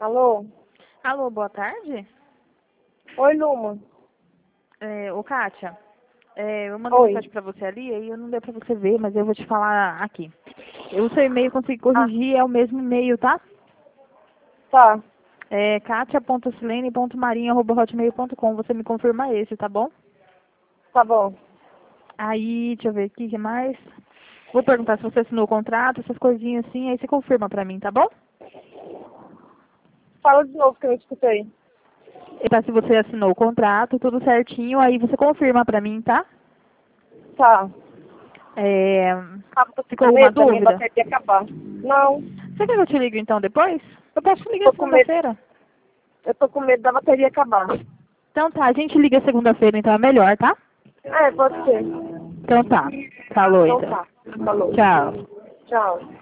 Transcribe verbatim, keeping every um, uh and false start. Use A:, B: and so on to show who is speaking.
A: Alô?
B: Alô, boa tarde.
A: Oi, Luma.
B: É, ô, Kátia, é, eu mandei
A: Oi.
B: mensagem pra você ali, aí eu não deu pra você ver, mas eu vou te falar aqui. O seu e-mail eu consegui
A: Ah,
B: corrigir, é o mesmo e-mail, tá?
A: tá.
B: É katia ponto silene ponto marinho arroba hotmail ponto com. Você me confirma esse, tá bom?
A: Tá bom.
B: Aí, deixa eu ver aqui, o que mais? Vou perguntar se você assinou o contrato, essas coisinhas assim, aí você confirma pra mim, tá bom?
A: Fala de novo que eu não escutei.
B: E tá, se você assinou o contrato, tudo certinho, aí você confirma pra mim, tá?
A: Tá.
B: É...
A: Ah, tô
B: Ficou
A: com
B: alguma
A: medo da minha
B: dúvida?
A: bateria acabar. Não.
B: Você quer que eu te ligue então depois? Eu posso te ligar
A: Tô com medo.
B: segunda-feira.
A: Eu tô com medo da bateria acabar.
B: Então tá, a gente liga segunda-feira, então é melhor, tá?
A: É, pode ser.
B: Então tá. Falou
A: Então
B: então.
A: tá. Falou.
B: Tchau.
A: Tchau.